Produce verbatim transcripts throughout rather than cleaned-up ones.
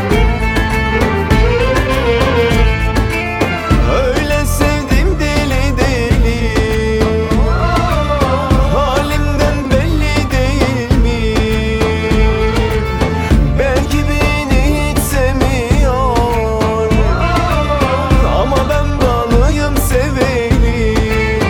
Öyle sevdim deli deli, halimden belli değil mi? Belki beni hiç sevmiyor, ama ben bağlıyım severim.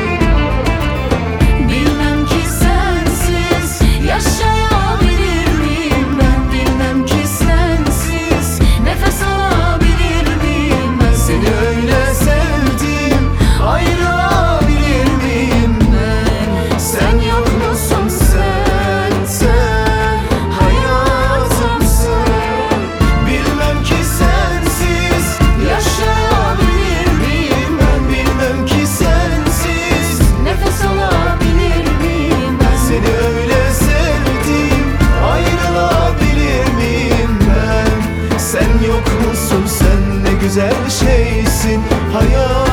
Bilmem ki sensiz yaşayabilir miyim ben? Bilmem ki sensiz nefes alabilir miyim ben? Seni öyle sevdim, ayrılabilir miyim ben? Sen yok musun sen, sen hayatımsın. Bilmem ki sensiz yaşayabilir miyim ben? Bilmem ki sensiz Nefes alabilir miyim ben? seni öyle sevdim, ayrılabilir miyim ben? Sen yok musun, sen ne güzel şeysin hayat.